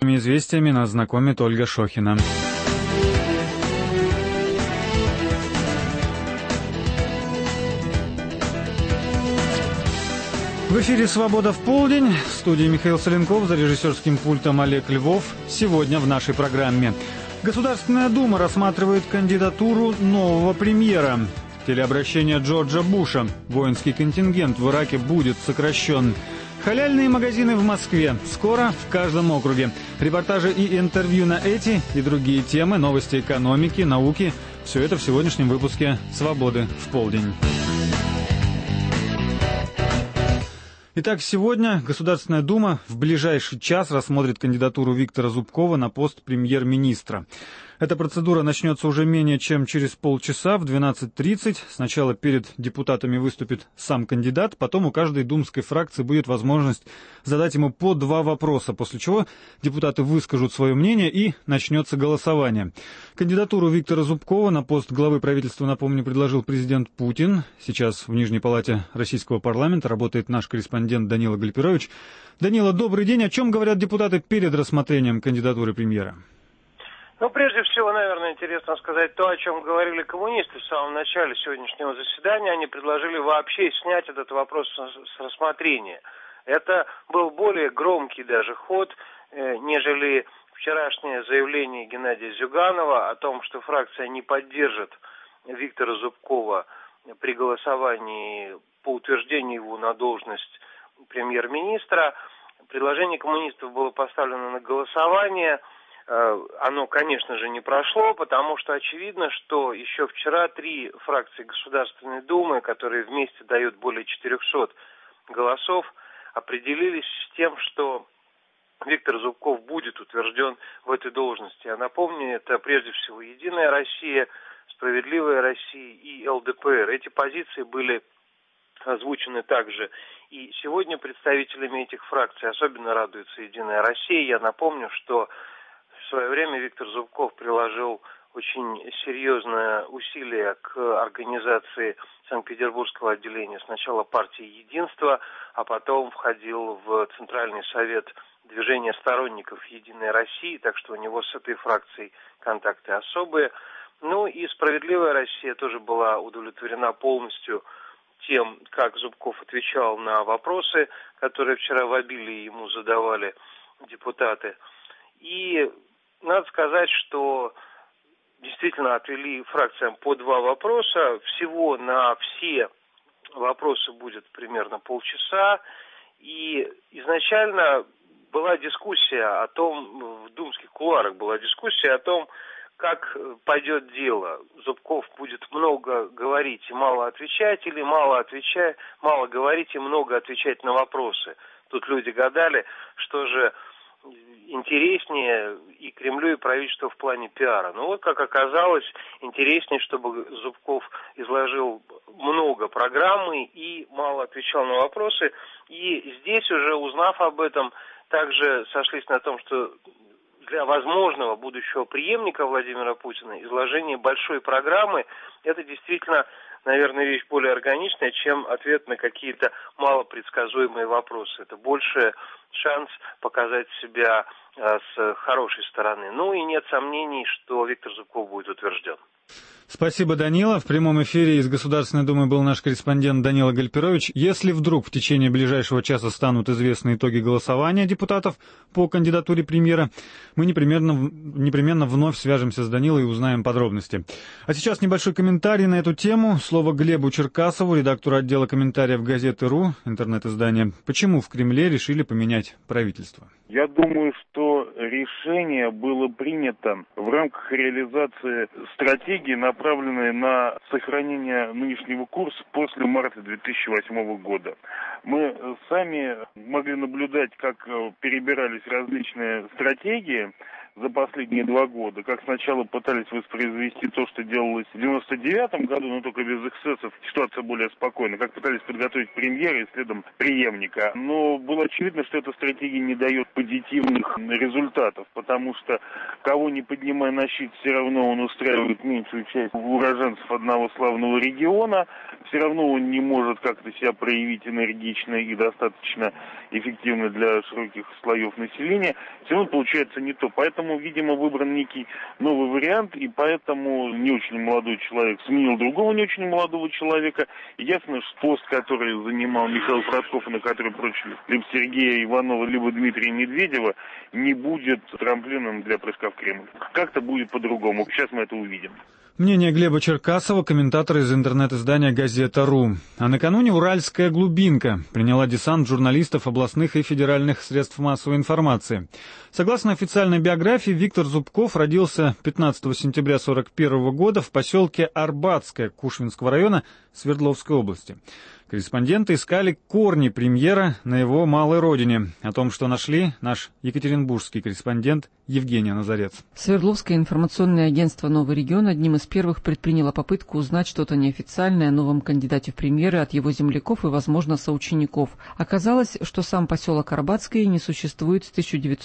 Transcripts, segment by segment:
главными известиями нас знакомит Ольга Шохина. В эфире «Свобода в полдень». В студии Михаил Соленков, за режиссерским пультом Олег Львов. Сегодня в нашей программе. Государственная Дума рассматривает кандидатуру нового премьера. Телеобращение Джорджа Буша. Воинский контингент в Ираке будет сокращен. Халяльные магазины в Москве. Скоро в каждом округе. Репортажи и интервью на эти и другие темы, новости экономики, науки. Все это в сегодняшнем выпуске «Свободы в полдень». Итак, сегодня Государственная Дума в ближайший час рассмотрит кандидатуру Виктора Зубкова на пост премьер-министра. Эта процедура начнется уже менее чем через полчаса, в 12:30. Сначала перед депутатами выступит сам кандидат, потом у каждой думской фракции будет возможность задать ему по 2 вопроса, после чего депутаты выскажут свое мнение и начнется голосование. Кандидатуру Виктора Зубкова на пост главы правительства, напомню, предложил президент Путин. Сейчас в Нижней палате российского парламента работает наш корреспондент Данила Гальперович. Данила, добрый день. О чем говорят депутаты перед рассмотрением кандидатуры премьера? Прежде всего, наверное, интересно сказать то, о чем говорили коммунисты в самом начале сегодняшнего заседания. Они предложили вообще снять этот вопрос с рассмотрения. Это был более громкий даже ход, нежели вчерашнее заявление Геннадия Зюганова о том, что фракция не поддержит Виктора Зубкова при голосовании по утверждению его на должность премьер-министра. Предложение коммунистов было поставлено на голосование. Оно, конечно же, не прошло, потому что очевидно, что еще вчера 3 фракции Государственной Думы, которые вместе дают более 400 голосов, определились с тем, что Виктор Зубков будет утвержден в этой должности. Я напомню, это прежде всего «Единая Россия», «Справедливая Россия» и ЛДПР. Эти позиции были озвучены также и сегодня представителями этих фракций. Особенно радуется «Единая Россия». Я напомню, что в свое время Виктор Зубков приложил очень серьезное усилие к организации Санкт-Петербургского отделения сначала партии «Единство», а потом входил в Центральный совет движения сторонников «Единой России», так что у него с этой фракцией контакты особые. И «Справедливая Россия» тоже была удовлетворена полностью тем, как Зубков отвечал на вопросы, которые вчера в обилии ему задавали депутаты. И надо сказать, что действительно отвели фракциям по 2 вопроса. Всего на все вопросы будет примерно полчаса. И изначально была дискуссия о том, в думских кулуарах была дискуссия о том, как пойдет дело. Зубков будет много говорить и мало отвечать, или мало говорить и много отвечать на вопросы. Тут люди гадали, что же интереснее и Кремлю, и правительству в плане пиара. Как оказалось, интереснее, чтобы Зубков изложил много программы и мало отвечал на вопросы. И здесь уже, узнав об этом, также сошлись на том, что для возможного будущего преемника Владимира Путина изложение большой программы – это действительно, наверное, вещь более органичная, чем ответ на какие-то малопредсказуемые вопросы. Это больше шанс показать себя с хорошей стороны. И нет сомнений, что Виктор Зубков будет утвержден. Спасибо, Данила. В прямом эфире из Государственной Думы был наш корреспондент Данила Гальперович. Если вдруг в течение ближайшего часа станут известны итоги голосования депутатов по кандидатуре премьера, мы непременно вновь свяжемся с Данилой и узнаем подробности. А сейчас небольшой комментарий на эту тему. Слово Глебу Черкасову, редактору отдела комментариев газеты.ру, интернет-издания. Почему в Кремле решили поменять правительство? Я думаю, что решение было принято в рамках реализации стратегии, направленной на сохранение нынешнего курса после марта 2008 года. Мы сами могли наблюдать, как перебирались различные стратегии за последние 2 года. Как сначала пытались воспроизвести то, что делалось в 99-м году, но только без эксцессов, ситуация более спокойна. Как пытались подготовить премьера и следом преемника. Но было очевидно, что эта стратегия не дает позитивных результатов, потому что кого не поднимая на щит, все равно он устраивает меньшую часть уроженцев одного славного региона, все равно он не может как-то себя проявить энергично и достаточно эффективно для широких слоев населения, все равно получается не то. Поэтому, видимо, выбран некий новый вариант, и поэтому не очень молодой человек сменил другого не очень молодого человека. И ясно, что пост, который занимал Михаил Фродков, и на который прочили либо Сергея Иванова, либо Дмитрия Медведева, не будет трамплином для прыжка в Кремль. Как-то будет по-другому. Сейчас мы это увидим. Мнение Глеба Черкасова, комментатора из интернет-издания «Газета.ру». А накануне «Уральская глубинка» приняла десант журналистов областных и федеральных средств массовой информации. Согласно официальной биографии, Виктор Зубков родился 15 сентября 1941 года в поселке Арбатское Кушвинского района Свердловской области. Корреспонденты искали корни премьера на его малой родине. О том, что нашли, наш екатеринбургский корреспондент Евгения Назарец. Свердловское информационное агентство «Новый регион» одним из первых предприняло попытку узнать что-то неофициальное о новом кандидате в премьеры от его земляков и, возможно, соучеников. Оказалось, что сам поселок Арбатское не существует с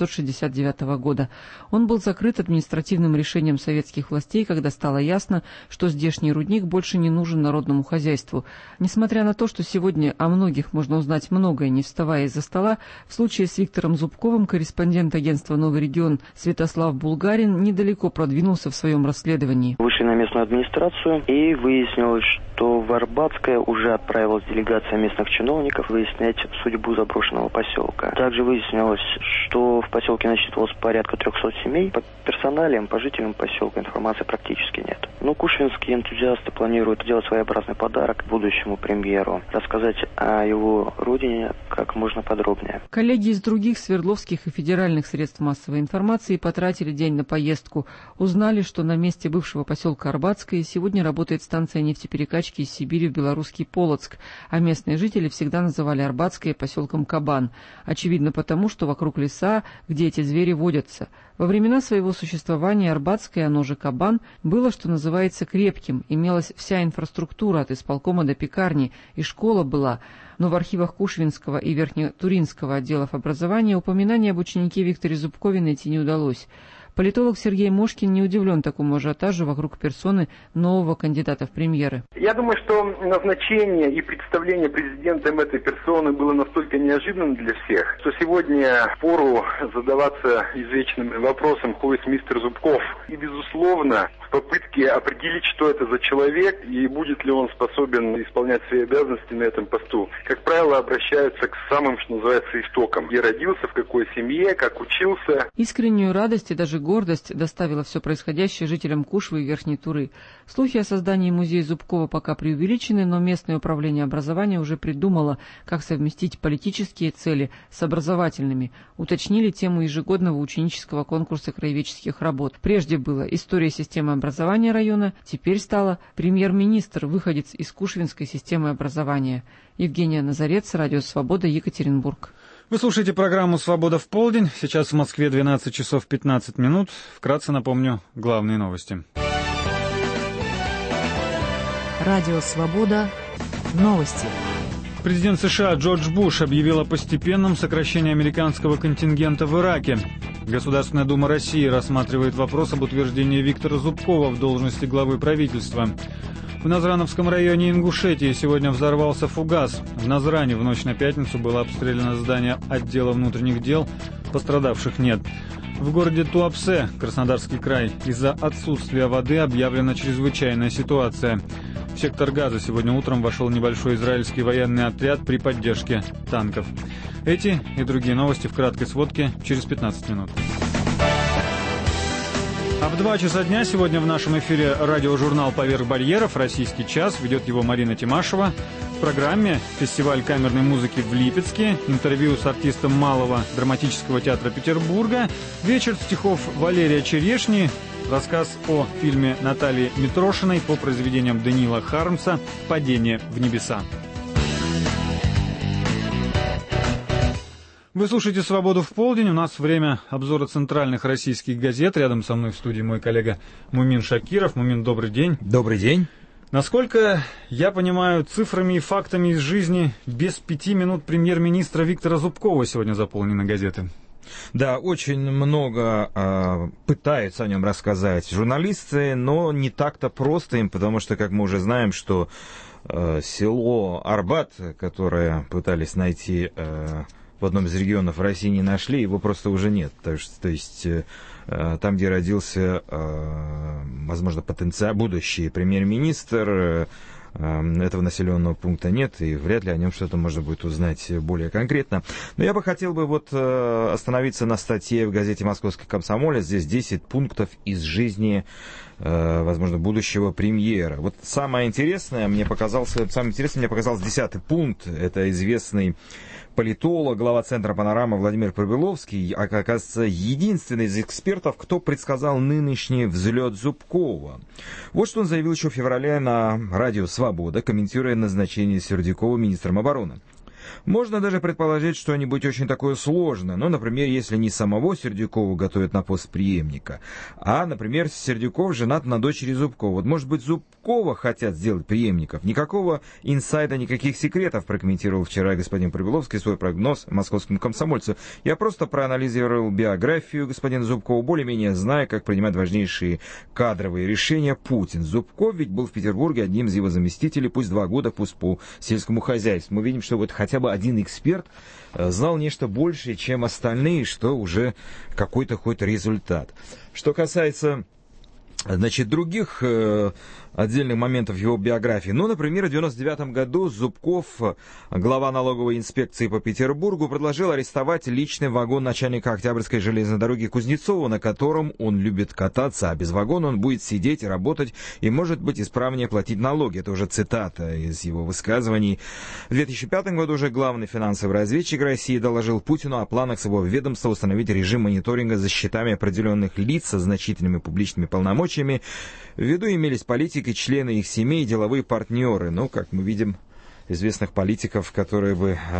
1969 года. Он был закрыт административным решением советских властей, когда стало ясно, что здешний рудник больше не нужен народному хозяйству. Несмотря на то, что сегодня о многих можно узнать многое, не вставая из-за стола, в случае с Виктором Зубковым корреспондент агентства «Новый регион» Святослав Булгарин недалеко продвинулся в своем расследовании. Вышли на местную администрацию, и выяснилось, что в Арбатское уже отправилась делегация местных чиновников выяснять судьбу заброшенного поселка. Также выяснилось, что в поселке насчитывалось порядка 300 семей. По персоналиям, по жителям поселка информации практически нет. Но кушвинские энтузиасты планируют сделать своеобразный подарок будущему премьеру, рассказать о его родине как можно подробнее. Коллеги из других свердловских и федеральных средств массовой информации потратили день на поездку. Узнали, что на месте бывшего поселка Арбатское сегодня работает станция нефтеперекачки из Сибири в белорусский Полоцк, а местные жители всегда называли Арбатское поселком Кабан. Очевидно потому, что вокруг леса, где эти звери водятся. Во времена своего существования Арбатское, оно же Кабан, было, что называется, крепким. Имелась вся инфраструктура от исполкома до пекарни, и школа была. Но в архивах Кушвинского и Верхнетуринского отделов образования упоминания об ученике Викторе Зубкове найти не удалось. Политолог Сергей Мошкин не удивлен такому ажиотажу вокруг персоны нового кандидата в премьеры. Я думаю, что назначение и представление президентом этой персоны было настолько неожиданным для всех, что сегодня впору задаваться извечным вопросом «Who is мистер Зубков?» И, безусловно, в попытке определить, что это за человек и будет ли он способен исполнять свои обязанности на этом посту, как правило, обращаются к самым, что называется, истокам. Где родился, в какой семье, как учился. Искреннюю радость и даже гордость доставило все происходящее жителям Кушвы и Верхней Туры. Слухи о создании музея Зубкова пока преувеличены, но местное управление образования уже придумало, как совместить политические цели с образовательными. Уточнили тему ежегодного ученического конкурса краеведческих работ. Прежде было история системы образования района, теперь стало премьер-министр, выходец из Кушвинской системы образования. Евгения Назарец, Радио Свобода, Екатеринбург. Вы слушаете программу «Свобода в полдень». Сейчас в Москве 12 часов 15 минут. Вкратце напомню главные новости. Радио «Свобода». Новости. Президент США Джордж Буш объявил о постепенном сокращении американского контингента в Ираке. Государственная дума России рассматривает вопрос об утверждении Виктора Зубкова в должности главы правительства. В Назрановском районе Ингушетии сегодня взорвался фугас. В Назране в ночь на пятницу было обстреляно здание отдела внутренних дел. Пострадавших нет. В городе Туапсе, Краснодарский край, из-за отсутствия воды объявлена чрезвычайная ситуация. В сектор Газа сегодня утром вошел небольшой израильский военный отряд при поддержке танков. Эти и другие новости в краткой сводке через 15 минут. А в 2 часа дня сегодня в нашем эфире радиожурнал «Поверх барьеров. Российский час». Ведет его Марина Тимашева. В программе фестиваль камерной музыки в Липецке, интервью с артистом Малого драматического театра Петербурга, вечер стихов Валерия Черешни, рассказ о фильме Натальи Митрошиной по произведениям Даниила Хармса «Падение в небеса». Вы слушаете «Свободу в полдень». У нас время обзора центральных российских газет. Рядом со мной в студии мой коллега Мумин Шакиров. Мумин, добрый день. Добрый день. Насколько я понимаю, цифрами и фактами из жизни без 5 минут премьер-министра Виктора Зубкова сегодня заполнены газеты. Да, очень много пытаются о нем рассказать журналисты, но не так-то просто им, потому что, как мы уже знаем, что село Арбат, которое пытались найти в одном из регионов России, не нашли, его просто уже нет. То есть там, где родился, возможно, будущий премьер-министр, этого населенного пункта нет, и вряд ли о нем что-то можно будет узнать более конкретно. Но я бы хотел остановиться на статье в газете «Московский комсомолец». Здесь 10 пунктов из жизни, возможно, будущего премьера. Вот самое интересное мне показался 10-й пункт. Это известный политолог, глава Центра «Панорама» Владимир Прибыловский, оказывается, единственный из экспертов, кто предсказал нынешний взлет Зубкова. Вот что он заявил еще в феврале на радио «Свобода», комментируя назначение Сердюкова министром обороны. Можно даже предположить что-нибудь очень такое сложное. Ну, например, если не самого Сердюкова готовят на пост преемника, а, например, Сердюков женат на дочери Зубкова. Вот, может быть, Зубкова хотят сделать преемников. Никакого инсайда, никаких секретов, прокомментировал вчера господин Прибыловский свой прогноз московскому комсомольцу. Я просто проанализировал биографию господина Зубкова, более-менее зная, как принимать важнейшие кадровые решения Путин. Зубков ведь был в Петербурге одним из его заместителей, пусть 2 года, пусть по сельскому хозяйству. Мы видим, что вот хотя бы один эксперт знал нечто большее, чем остальные, что уже какой-то результат. Что касается, других отдельных моментов его биографии. Ну, например, в 1999 году Зубков, глава налоговой инспекции по Петербургу, предложил арестовать личный вагон начальника Октябрьской железной дороги Кузнецова, на котором он любит кататься, а без вагона он будет сидеть, работать и, может быть, исправнее платить налоги. Это уже цитата из его высказываний. В 2005 году уже главный финансовый разведчик России доложил Путину о планах своего ведомства установить режим мониторинга за счетами определенных лиц со значительными публичными полномочиями. В виду имелись политики, члены их семей, деловые партнеры. Ну, как мы видим, известных политиков, которые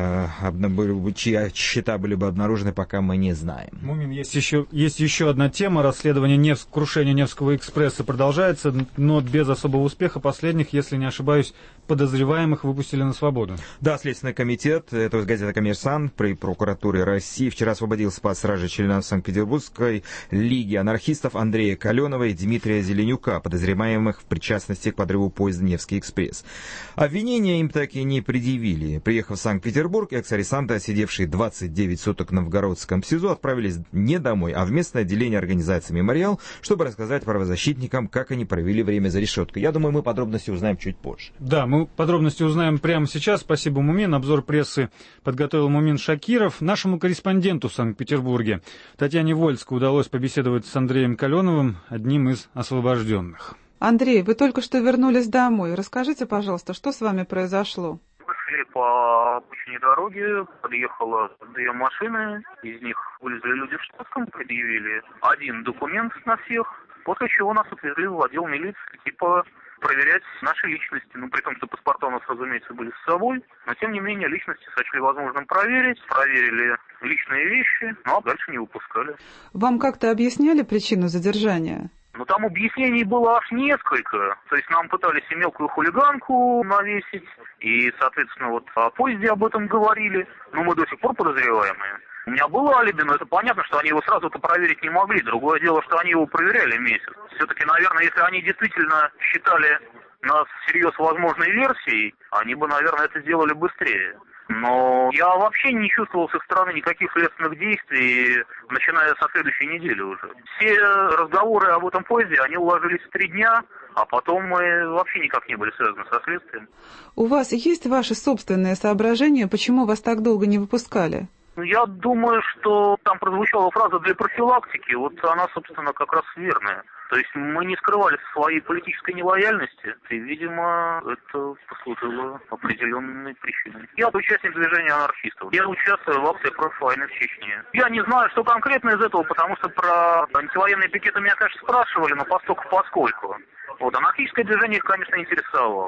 чьи счета были бы обнаружены, пока мы не знаем. Мумин, есть еще одна тема. Расследование крушения Невского экспресса продолжается, но без особого успеха. Последних, если не ошибаюсь, подозреваемых выпустили на свободу. Да, Следственный комитет, это газета «Коммерсант» при прокуратуре России вчера освободил с-под стражи членов Санкт-Петербургской лиги анархистов Андрея Каленова и Дмитрия Зеленюка, подозреваемых в причастности к подрыву поезда «Невский экспресс». Обвинения им так и не предъявили. Приехав в Санкт-Петербург, экс-арестанты, отсидевшие 29 суток в Новгородском СИЗО, отправились не домой, а в местное отделение организации «Мемориал», чтобы рассказать правозащитникам, как они провели время за решеткой. Я думаю, мы подробности узнаем чуть позже. Да, мы подробности узнаем прямо сейчас. Спасибо, Мумин. Обзор прессы подготовил Мумин Шакиров. Нашему корреспонденту в Санкт-Петербурге Татьяне Вольской удалось побеседовать с Андреем Каленовым, одним из освобожденных. Андрей, вы только что вернулись домой. Расскажите, пожалуйста, что с вами произошло? Мы шли по обычной дороге, подъехало 2 машины, из них вылезли люди в штатском, предъявили 1 документ на всех, после чего нас отвезли в отдел милиции, проверять наши личности. Ну, при том, что паспорта у нас, разумеется, были с собой, но, тем не менее, личности сочли возможным проверить, проверили личные вещи, но дальше не выпускали. Вам как-то объясняли причину задержания? Ну, там объяснений было аж несколько. То есть нам пытались и мелкую хулиганку навесить, и, соответственно, вот о поезде об этом говорили. Но мы до сих пор подозреваемые. У меня было алиби, но это понятно, что они его сразу-то проверить не могли. Другое дело, что они его проверяли месяц. Все-таки, наверное, если они действительно считали нас всерьез возможной версией, они бы, наверное, это сделали быстрее. Но я вообще не чувствовал с их стороны никаких следственных действий, начиная со следующей недели уже. Все разговоры об этом поезде, они уложились в 3 дня, а потом мы вообще никак не были связаны со следствием. У вас есть ваши собственные соображения, почему вас так долго не выпускали? Я думаю, что там прозвучала фраза «для профилактики», вот она, собственно, как раз верная. То есть мы не скрывали своей политической нелояльности, и, видимо, это послужило определенной причиной. Я участник движения анархистов. Я участвую в акции против войны в Чечне. Я не знаю, что конкретно из этого, потому что про антивоенные пикеты меня, конечно, спрашивали, но поскольку. Вот, анархическое движение их, конечно, интересовало.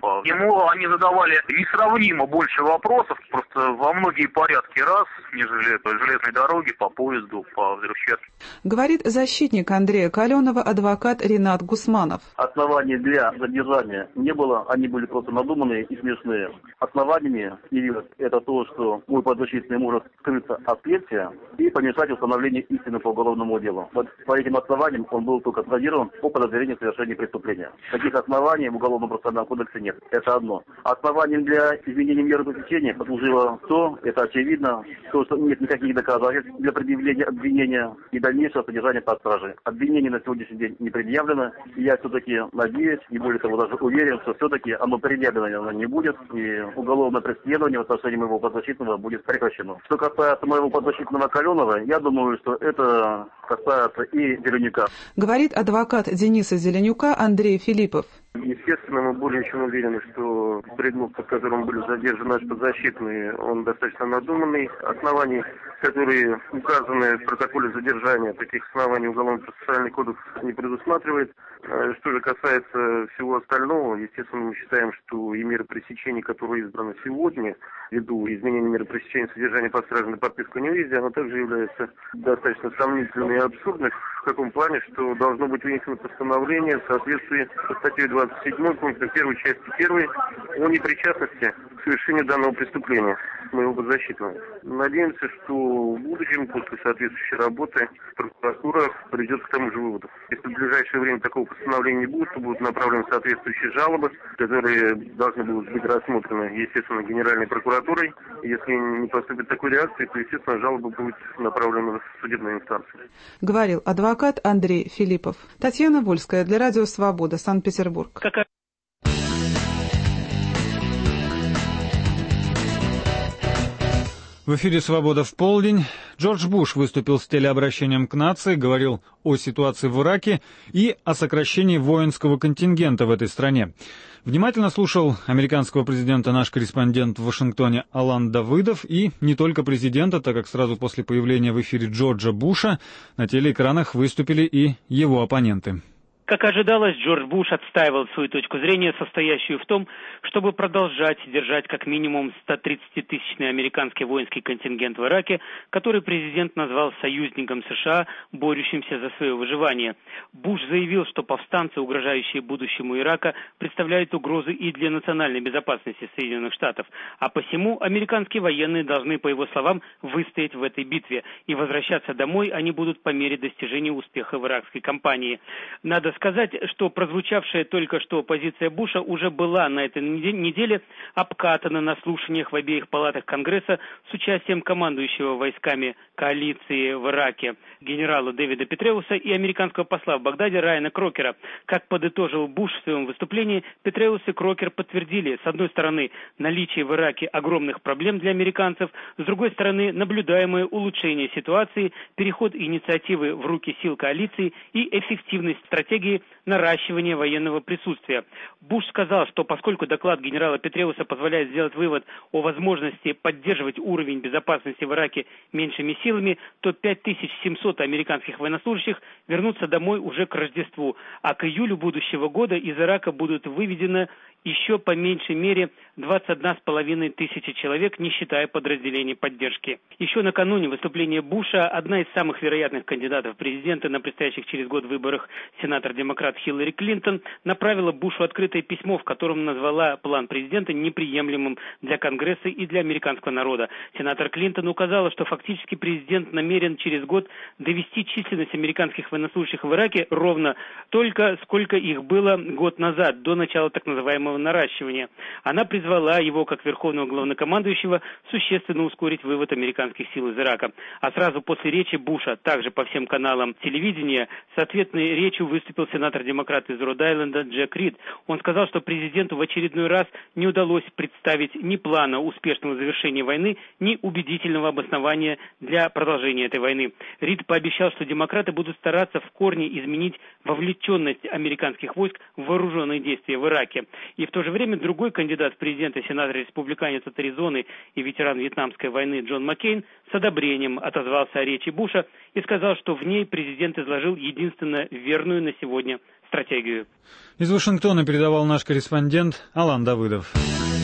Ему они задавали несравнимо больше вопросов, просто во многие порядки раз, нежели по железной дороге, по поезду, по взрывчатке. Говорит защитник Андрея Каленова, адвокат Ринат Гусманов. Оснований для задержания не было, они были просто надуманные и смешные. Основаниями явилось это то, что мой подзащитный может скрыться от следствия и помешать установлению истины по уголовному делу. Вот по этим основаниям он был только задержан по подозрению в совершении преступления. Таких оснований в Уголовном процессуальном кодексе нет. Это одно. Основанием для изменения меры пресечения послужило то, это очевидно, то, что нет никаких доказательств для предъявления обвинения и дальнейшего содержания под стражей. Обвинение на сегодняшний день не предъявлено. И я все-таки надеюсь, и более того даже уверен, что все-таки оно предъявлено не будет, и уголовное преследование в отношении моего подзащитного будет прекращено. Что касается моего подзащитного Каленова, я думаю, что это касается и Зеленюка. Говорит адвокат Дениса Зеленюка Андрей Филиппов. Естественно, мы более чем уверены, что предлог, под которым были задержаны наши подзащитные, он достаточно надуманный. Оснований, которые указаны в протоколе задержания, таких оснований Уголовно-процессуальный кодекс не предусматривает. Что же касается всего остального, естественно, мы считаем, что и меры пресечения, которые избраны сегодня, ввиду изменения меры пресечения содержания под стражей на подписку не выезде, она также является достаточно сомнительной и абсурдной. В каком плане, что должно быть вынесено постановление в соответствии со статьей 27 пункта 1 части 1 о непричастности к совершению данного преступления моего подзащитного. Надеемся, что в будущем, после соответствующей работы, прокуратура придет к тому же выводу. Если в ближайшее время такого постановления не будет, то будут направлены соответствующие жалобы, которые должны будут быть рассмотрены, естественно, Генеральной прокуратурой. Если не поступит такой реакции, то, естественно, жалоба будет направлена в судебную инстанцию. Говорил адвокат Андрей Филиппов. Татьяна Вольская для Радио Свобода, Санкт-Петербург. В эфире «Свобода в полдень». Джордж Буш выступил с телеобращением к нации, говорил о ситуации в Ираке и о сокращении воинского контингента в этой стране. Внимательно слушал американского президента наш корреспондент в Вашингтоне Алан Давыдов, и не только президента, так как сразу после появления в эфире Джорджа Буша на телеэкранах выступили и его оппоненты. Как ожидалось, Джордж Буш отстаивал свою точку зрения, состоящую в том, чтобы продолжать держать как минимум 130-тысячный американский воинский контингент в Ираке, который президент назвал союзником США, борющимся за свое выживание. Буш заявил, что повстанцы, угрожающие будущему Ирака, представляют угрозу и для национальной безопасности Соединенных Штатов, а посему американские военные должны, по его словам, выстоять в этой битве, и возвращаться домой они будут по мере достижения успеха в иракской кампании. Надо сказать, что прозвучавшая только что позиция Буша уже была на этой неделе обкатана на слушаниях в обеих палатах Конгресса с участием командующего войсками коалиции в Ираке генерала Дэвида Петреуса и американского посла в Багдаде Райана Крокера. Как подытожил Буш в своем выступлении, Петреус и Крокер подтвердили, с одной стороны, наличие в Ираке огромных проблем для американцев, с другой стороны, наблюдаемое улучшение ситуации, переход инициативы в руки сил коалиции и эффективность стратегии наращивания военного присутствия. Буш сказал, что поскольку доклад генерала Петреуса позволяет сделать вывод о возможности поддерживать уровень безопасности в Ираке меньшими силами, то 5700 американских военнослужащих вернутся домой уже к Рождеству, а к июлю будущего года из Ирака будут выведены еще по меньшей мере 21,5 тысячи человек, не считая подразделений поддержки. Еще накануне выступления Буша одна из самых вероятных кандидатов в президенты на предстоящих через год выборах, сенатор-демократ Хиллари Клинтон, направила Бушу открытое письмо, в котором назвала план президента неприемлемым для Конгресса и для американского народа. Сенатор Клинтон указала, что фактически президент намерен через год довести численность американских военнослужащих в Ираке ровно столько, сколько их было год назад, до начала так называемого наращивания. Она призвала его, как верховного главнокомандующего, существенно ускорить вывод американских сил из Ирака. А сразу после речи Буша, также по всем каналам телевидения, с ответной речью выступил сенатор-демократ из Род-Айленда Джек Рид. Он сказал, что президенту в очередной раз не удалось представить ни плана успешного завершения войны, ни убедительного обоснования для продолжения этой войны. Рид пообещал, что демократы будут стараться в корне изменить вовлеченность американских войск в вооруженные действия в Ираке. И в то же время другой кандидат в президенты, сенатор-республиканец от Аризоны и ветеран Вьетнамской войны Джон Маккейн с одобрением отозвался о речи Буша и сказал, что в ней президент изложил единственно верную на сегодня стратегию. Из Вашингтона передавал наш корреспондент Алан Давыдов.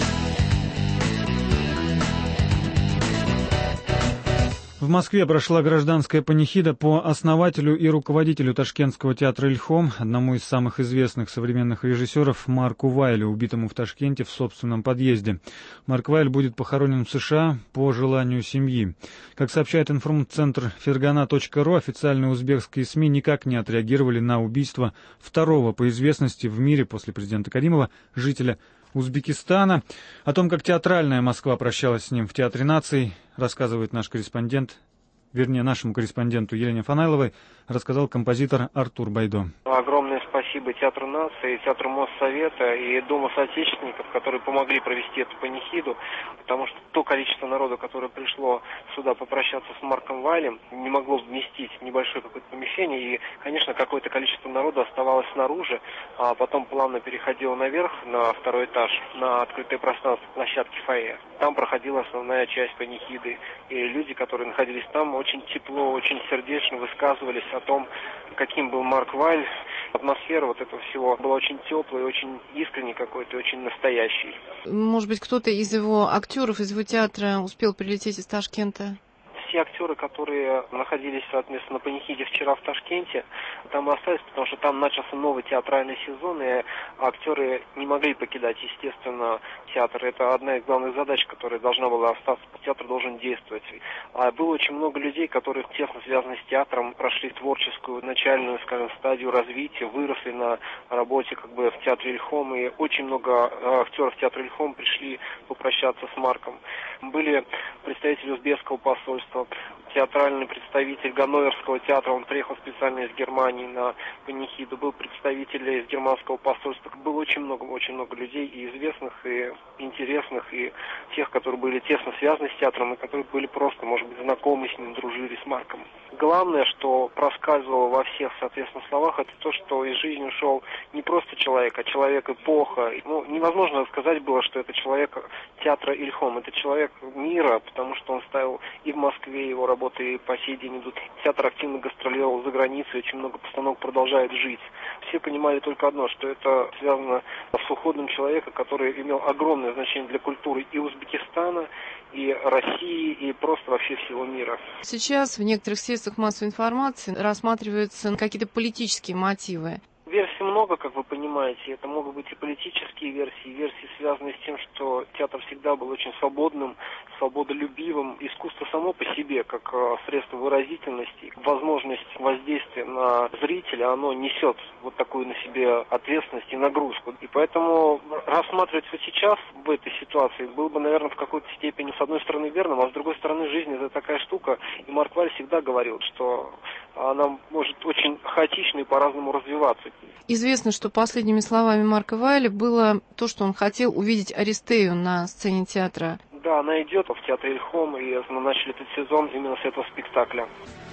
В Москве прошла гражданская панихида по основателю и руководителю Ташкентского театра «Ильхом», одному из самых известных современных режиссеров Марку Вайлю, убитому в Ташкенте в собственном подъезде. Марк Вайль будет похоронен в США по желанию семьи. Как сообщает информцентр Фергана.ру, официальные узбекские СМИ никак не отреагировали на убийство второго по известности в мире после президента Каримова жителя Узбекистана. О том, как театральная Москва прощалась с ним в Театре наций, рассказывает наш корреспондент, нашему корреспонденту Елене Фанайловой, рассказал композитор Артур Байдо. Огромное спасибо Театру нации, Театру Моссовета и Дому соотечественников, которые помогли провести эту панихиду, потому что то количество народу, которое пришло сюда попрощаться с Марком Вайлем, не могло вместить небольшое какое-то помещение, и, конечно, какое-то количество народу оставалось снаружи, а потом плавно переходило наверх, на второй этаж, на открытое пространство площадки фойе. Там проходила основная часть панихиды, и люди, которые находились там, очень тепло, очень сердечно высказывались о том, каким был Марк Вайль. Атмосфера вот этого всего была очень теплой, очень искренней какой-то, очень настоящей. Может быть, кто-то из его актеров, из его театра успел прилететь из Ташкента? Все актеры, которые находились, соответственно, на панихиде вчера в Ташкенте, там и остались, потому что там начался новый театральный сезон, и актеры не могли покидать, естественно, театр. Это одна из главных задач, которая должна была остаться. Театр должен действовать. А было очень много людей, которые тесно связаны с театром, прошли творческую начальную, скажем, стадию развития, выросли на работе в Театре Ильхом, и очень много актеров Театра Ильхом пришли попрощаться с Марком. Были представители узбекского посольства, театральный представитель Ганноверского театра, он приехал специально из Германии на панихиду, был представитель из германского посольства. Было очень много людей, и известных, и интересных, и тех, которые были тесно связаны с театром, и которые были просто, может быть, знакомы с ним, дружили с Марком. Главное, что проскальзывало во всех, соответственно, словах, это то, что из жизни ушел не просто человек, а человек-эпоха. Невозможно сказать было, что это человек театра Ильхом, это человек мира, потому что он ставил и в Москве, его работы и по сей день идут. Театр активно гастролировал за границей, очень много постановок продолжает жить. Все понимали только одно, что это связано с уходом человека, который имел огромное значение для культуры и Узбекистана, и России, и просто вообще всего мира. Сейчас в некоторых средствах массовой информации рассматриваются какие-то политические мотивы. Версий много, как вы понимаете. Это могут быть и политические версии, связанные с тем, что театр всегда был очень свободным, свободолюбивым. Искусство само по себе, как средство выразительности, возможность воздействия на зрителя, оно несет вот такую на себе ответственность и нагрузку. И поэтому рассматривать вот сейчас в этой ситуации было бы, наверное, в какой-то степени, с одной стороны, верным, а с другой стороны, жизнь — это такая штука. И Марк Вайль всегда говорил, что она может очень хаотично и по-разному развиваться. Известно, что последними словами Марка Вайля было то, что он хотел увидеть Аристею на сцене театра. Да, она идет в Театре Ильхом, и мы начали этот сезон именно с этого спектакля.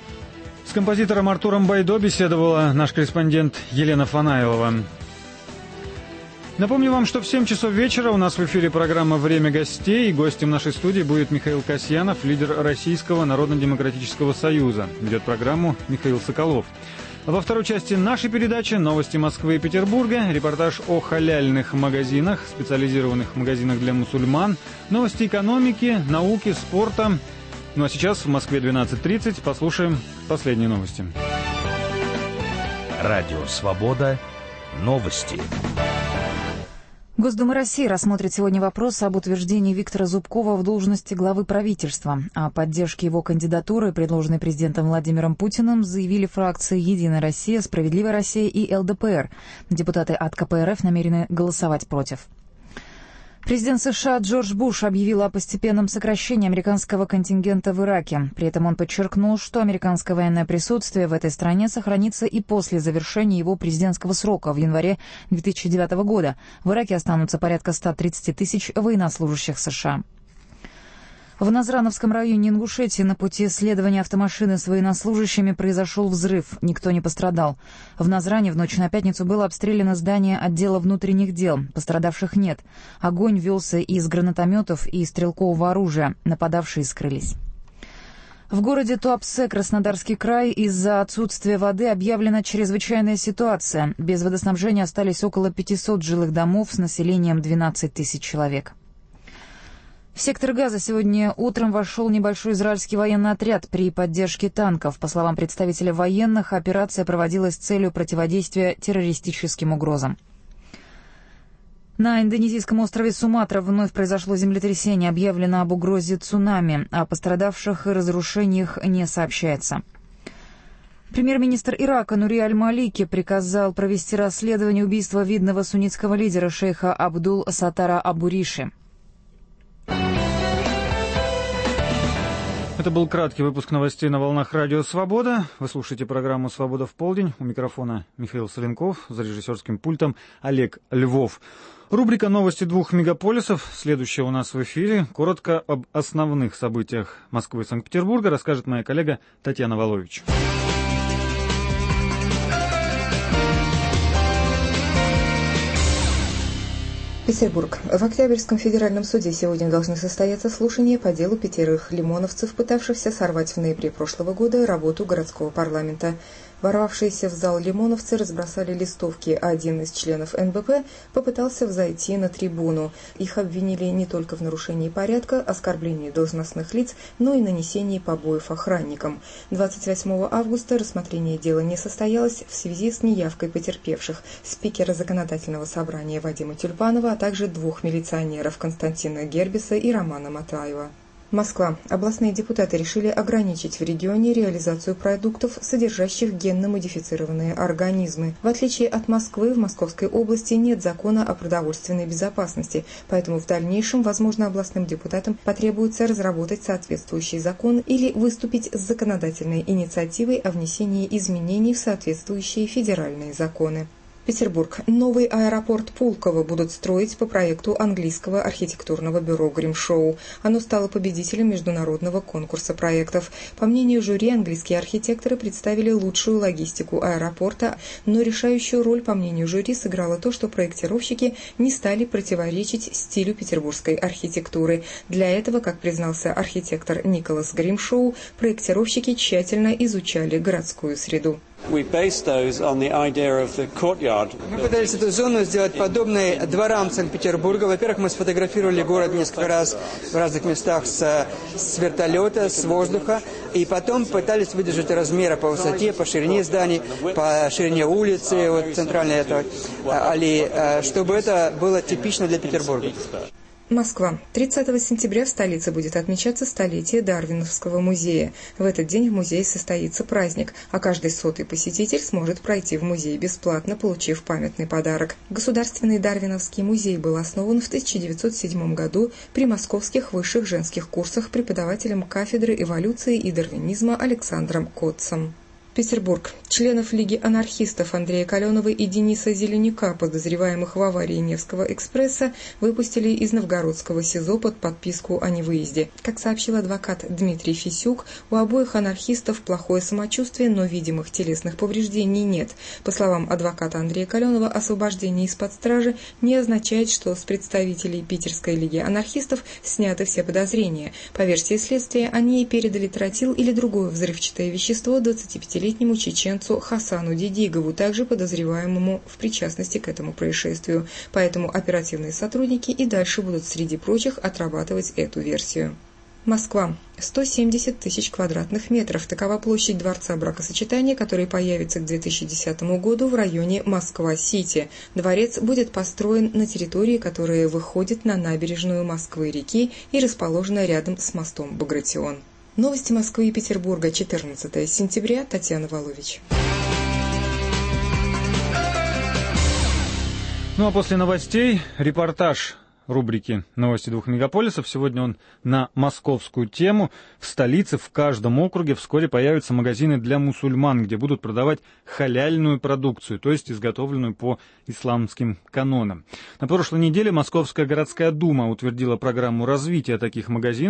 С композитором Артуром Байдо беседовала наш корреспондент Елена Фанайлова. Напомню вам, что в 7 часов вечера у нас в эфире программа «Время гостей», и гостем нашей студии будет Михаил Касьянов, лидер Российского Народно-демократического союза. Ведет программу Михаил Соколов. Во второй части нашей передачи новости Москвы и Петербурга, репортаж о халяльных магазинах, специализированных магазинах для мусульман, новости экономики, науки, спорта. Ну а сейчас в Москве 12:30 послушаем последние новости. Радио «Свобода». Новости. Госдума России рассмотрит сегодня вопрос об утверждении Виктора Зубкова в должности главы правительства. О поддержке его кандидатуры, предложенной президентом Владимиром Путиным, заявили фракции «Единая Россия», «Справедливая Россия» и ЛДПР. Депутаты от КПРФ намерены голосовать против. Президент США Джордж Буш объявил о постепенном сокращении американского контингента в Ираке. При этом он подчеркнул, что американское военное присутствие в этой стране сохранится и после завершения его президентского срока в январе 2009 года. В Ираке останутся порядка 130 тысяч военнослужащих США. В Назрановском районе Ингушетии на пути следования автомашины с военнослужащими произошел взрыв. Никто не пострадал. В Назране в ночь на пятницу было обстреляно здание отдела внутренних дел. Пострадавших нет. Огонь велся из гранатометов и стрелкового оружия. Нападавшие скрылись. В городе Туапсе, Краснодарский край, из-за отсутствия воды объявлена чрезвычайная ситуация. Без водоснабжения остались около 500 жилых домов с населением 12 тысяч человек. В сектор Газа сегодня утром вошел небольшой израильский военный отряд при поддержке танков. По словам представителя военных, операция проводилась с целью противодействия террористическим угрозам. На индонезийском острове Суматра вновь произошло землетрясение. Объявлено об угрозе цунами. О пострадавших и разрушениях не сообщается. Премьер-министр Ирака Нури Аль-Малики приказал провести расследование убийства видного суннитского лидера шейха Абдул-Саттара Абу-Риши. Это был краткий выпуск новостей на волнах Радио Свобода. Вы слушаете программу «Свобода в полдень». У микрофона Михаил Соленков, за режиссерским пультом Олег Львов. Рубрика «Новости двух мегаполисов». Следующая у нас в эфире. Коротко об основных событиях Москвы и Санкт-Петербурга расскажет моя коллега Татьяна Волович. Петербург. В Октябрьском федеральном суде сегодня должны состояться слушания по делу 5 лимоновцев, пытавшихся сорвать в ноябре прошлого года работу городского парламента. Ворвавшиеся в зал лимоновцы разбросали листовки, а один из членов НБП попытался взойти на трибуну. Их обвинили не только в нарушении порядка, оскорблении должностных лиц, но и нанесении побоев охранникам. 28 августа рассмотрение дела не состоялось в связи с неявкой потерпевших: спикера законодательного собрания Вадима Тюльпанова, а также 2 милиционеров Константина Гербиса и Романа Матаева. Москва. Областные депутаты решили ограничить в регионе реализацию продуктов, содержащих генно-модифицированные организмы. В отличие от Москвы, в Московской области нет закона о продовольственной безопасности, поэтому в дальнейшем, возможно, областным депутатам потребуется разработать соответствующий закон или выступить с законодательной инициативой о внесении изменений в соответствующие федеральные законы. Петербург. Новый аэропорт Пулково будут строить по проекту английского архитектурного бюро Гримшоу. Оно стало победителем международного конкурса проектов. По мнению жюри, английские архитекторы представили лучшую логистику аэропорта, но решающую роль, по мнению жюри, сыграло то, что проектировщики не стали противоречить стилю петербургской архитектуры. Для этого, как признался архитектор Николас Гримшоу, проектировщики тщательно изучали городскую среду. Мы пытались эту зону сделать подобной дворам Санкт-Петербурга. Во-первых, мы сфотографировали город несколько раз в разных местах с вертолета, с воздуха. И потом пытались выдержать размеры по высоте, по ширине зданий, по ширине улицы, вот центральной этой аллеи, чтобы это было типично для Петербурга. Москва. 30 сентября в столице будет отмечаться столетие Дарвиновского музея. В этот день в музее состоится праздник, а каждый 100-й посетитель сможет пройти в музей бесплатно, получив памятный подарок. Государственный Дарвиновский музей был основан в 1907 году при московских высших женских курсах преподавателем кафедры эволюции и дарвинизма Александром Котцем. Петербург. Членов Лиги анархистов Андрея Каленова и Дениса Зеленюка, подозреваемых в аварии Невского экспресса, выпустили из Новгородского СИЗО под подписку о невыезде. Как сообщил адвокат Дмитрий Фисюк, у обоих анархистов плохое самочувствие, но видимых телесных повреждений нет. По словам адвоката Андрея Каленова, освобождение из-под стражи не означает, что с представителей Питерской Лиги анархистов сняты все подозрения. По версии следствия, они передали тротил или другое взрывчатое вещество 25-летнему чеченцу Хасану Дидигову, также подозреваемому в причастности к этому происшествию. Поэтому оперативные сотрудники и дальше будут среди прочих отрабатывать эту версию. Москва. 170 тысяч квадратных метров. Такова площадь Дворца бракосочетания, который появится к 2010 году в районе Москва-Сити. Дворец будет построен на территории, которая выходит на набережную Москвы-реки и расположена рядом с мостом Багратион. Новости Москвы и Петербурга, 14 сентября, Татьяна Волович. Ну а после новостей репортаж рубрики «Новости двух мегаполисов». Сегодня он на московскую тему. В столице в каждом округе вскоре появятся магазины для мусульман, где будут продавать халяльную продукцию, то есть изготовленную по исламским канонам. На прошлой неделе Московская городская дума утвердила программу развития таких магазинов.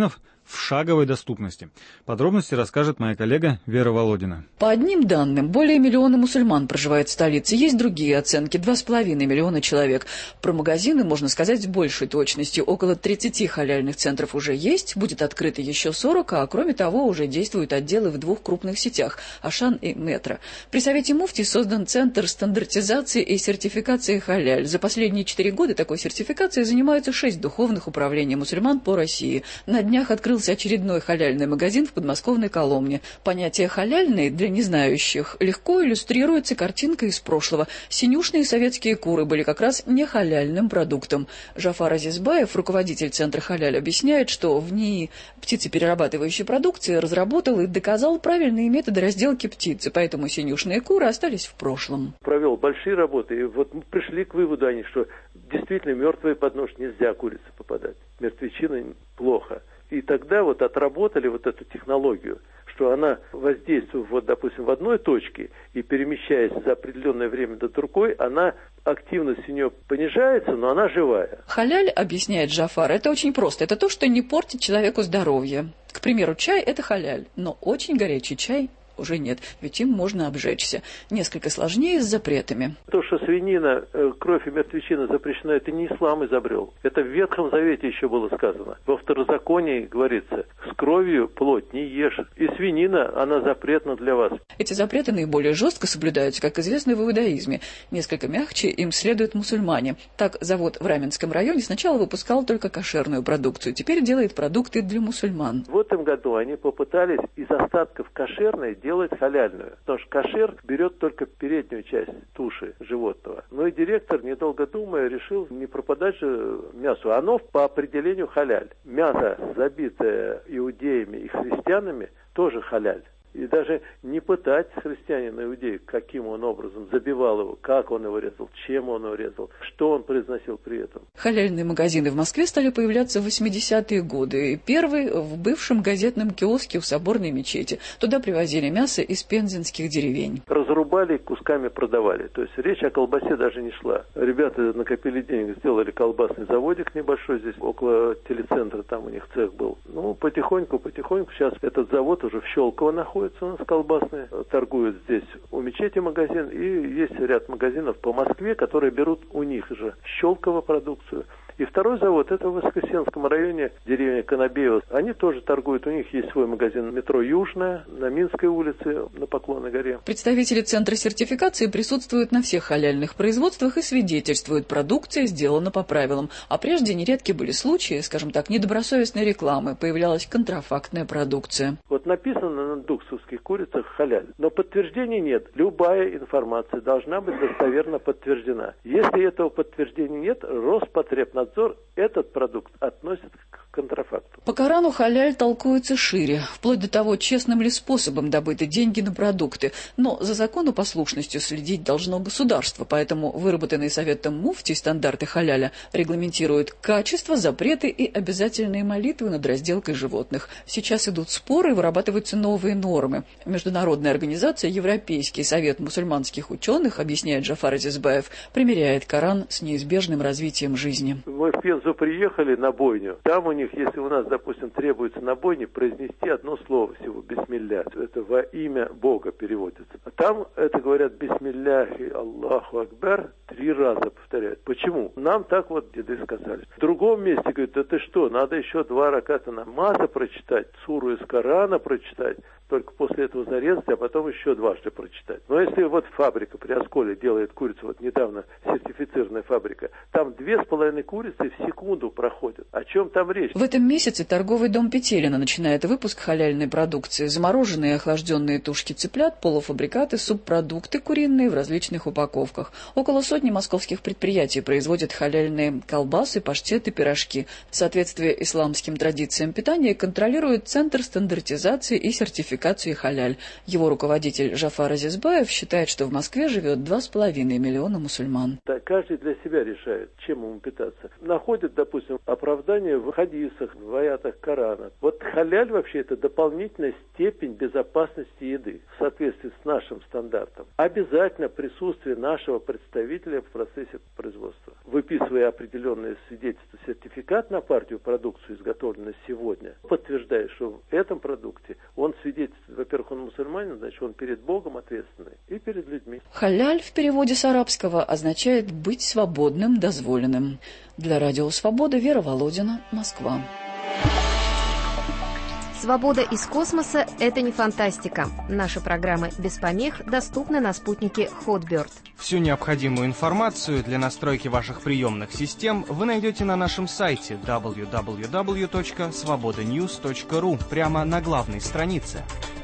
в шаговой доступности. Подробности расскажет моя коллега Вера Володина. По одним данным, более миллиона мусульман проживает в столице. Есть другие оценки – 2,5 миллиона человек. Про магазины можно сказать с большей точностью. Около 30 халяльных центров уже есть, будет открыто еще 40, а кроме того уже действуют отделы в 2 крупных сетях – Ашан и Метро. При Совете муфти создан Центр стандартизации и сертификации халяль. За последние 4 года такой сертификацией занимаются 6 духовных управлений мусульман по России. На днях открылся очередной халяльный магазин в подмосковной Коломне. Понятие «халяльный» для незнающих легко иллюстрируется картинкой из прошлого. Синюшные советские куры были как раз не халяльным продуктом. Жафар Азизбаев, руководитель Центра халяль, объясняет, что в НИИ птицеперерабатывающей продукции разработал и доказал правильные методы разделки птицы, поэтому синюшные куры остались в прошлом. Провел большие работы, и вот мы пришли к выводу, что действительно мертвые под нож нельзя курице попадать. Мертвечина плохо. И тогда вот отработали вот эту технологию, что она воздействует, вот, допустим, в одной точке и перемещаясь за определенное время до другой, она активность у нее понижается, но она живая. Халяль, объясняет Жафар, это очень просто. Это то, что не портит человеку здоровье. К примеру, чай – это халяль, но очень горячий чай уже нет, ведь им можно обжечься. Несколько сложнее с запретами. То, что свинина, кровь и мертвечина запрещена, это не ислам изобрел. Это в Ветхом Завете еще было сказано. Во Второзаконии говорится, с кровью плоть не ешь. И свинина, она запретна для вас. Эти запреты наиболее жестко соблюдаются, как известно, в иудаизме. Несколько мягче им следуют мусульмане. Так, завод в Раменском районе сначала выпускал только кошерную продукцию, теперь делает продукты для мусульман. В этом году они попытались из остатков кошерной делать халяльную. Потому что кошер берет только переднюю часть туши животного. Но и директор, недолго думая, решил не пропадать же мясу. Оно по определению халяль. Мясо, забитое иудеями и христианами, тоже халяль. И даже не пытать христианина иудея, каким он образом забивал его, как он его резал, чем он его резал, что он произносил при этом. Халяльные магазины в Москве стали появляться в 80-е годы. Первый в бывшем газетном киоске у Соборной мечети. Туда привозили мясо из пензенских деревень. Разрубали, кусками продавали. То есть речь о колбасе даже не шла. Ребята накопили денег, сделали колбасный заводик небольшой здесь, около телецентра, там у них цех был. Ну, потихоньку, сейчас этот завод уже в Щелково находится. У нас колбасные, торгуют здесь у мечети магазин, и есть ряд магазинов по Москве, которые берут у них же Щелково продукцию. И второй завод, это в Воскресенском районе, деревня Конобеево. Они тоже торгуют, у них есть свой магазин метро «Южная» на Минской улице, на Поклонной горе. Представители Центра сертификации присутствуют на всех халяльных производствах и свидетельствуют, продукция сделана по правилам. А прежде нередки были случаи, скажем так, недобросовестной рекламы, появлялась контрафактная продукция. Вот написано на дуксовских курицах халяль, но подтверждения нет. Любая информация должна быть достоверно подтверждена. Если этого подтверждения нет, Роспотребнадзор этот продукт относит к контрафакту. По Корану халяль толкуется шире, вплоть до того, честным ли способом добыты деньги на продукты. Но за законопослушностью следить должно государство, поэтому выработанные Советом муфти стандарты халяля регламентируют качество, запреты и обязательные молитвы над разделкой животных. Сейчас идут споры, вырабатываются новые нормы. Международная организация Европейский совет мусульманских ученых, объясняет Жафар Азизбаев, примеряет Коран с неизбежным развитием жизни. Мы в Пензу приехали на бойню. Там у них, если у нас, допустим, требуется на бойне произнести одно слово всего, бисмилля. Это во имя Бога переводится. А там это говорят бисмилляхи Аллаху Акбар 3 раза повторяют. Почему? Нам так вот деды сказали. В другом месте говорят, это что, надо еще 2 раката намаза прочитать, суру из Корана прочитать, только после этого зарезать, а потом еще дважды прочитать. Но если вот фабрика при Осколе делает курицу, вот недавно сертифицированная фабрика, там 2,5 курицы в секунду проходят. О чем там речь? В этом месяце торговый дом Петелина начинает выпуск халяльной продукции. Замороженные и охлажденные тушки цыплят, полуфабрикаты, субпродукты куриные в различных упаковках. Около 100 московских предприятий производят халяльные колбасы, паштеты, пирожки. Соответствие исламским традициям питания контролирует Центр стандартизации и сертификации сертификации халяль. Его руководитель Жафар Азизбаев считает, что в Москве живет 2,5 миллиона мусульман. Каждый для себя решает, чем ему питаться. Находят, допустим, оправдание в хадисах, в аятах Корана. Вот халяль вообще это дополнительная степень безопасности еды в соответствии с нашим стандартом. Обязательно присутствие нашего представителя в процессе производства. Выписывая определенные свидетельства, сертификат на партию продукцию, изготовленную сегодня, подтверждает, что в этом продукте он свидетельствует, во-первых, он мусульманин, значит, он перед Богом ответственный и перед людьми. Халяль в переводе с арабского означает «быть свободным, дозволенным». Для Радио Свобода Вера Володина, Москва. Свобода из космоса – это не фантастика. Наши программы без помех доступны на спутнике Hotbird. Всю необходимую информацию для настройки ваших приемных систем вы найдете на нашем сайте www.svobodanews.ru прямо на главной странице.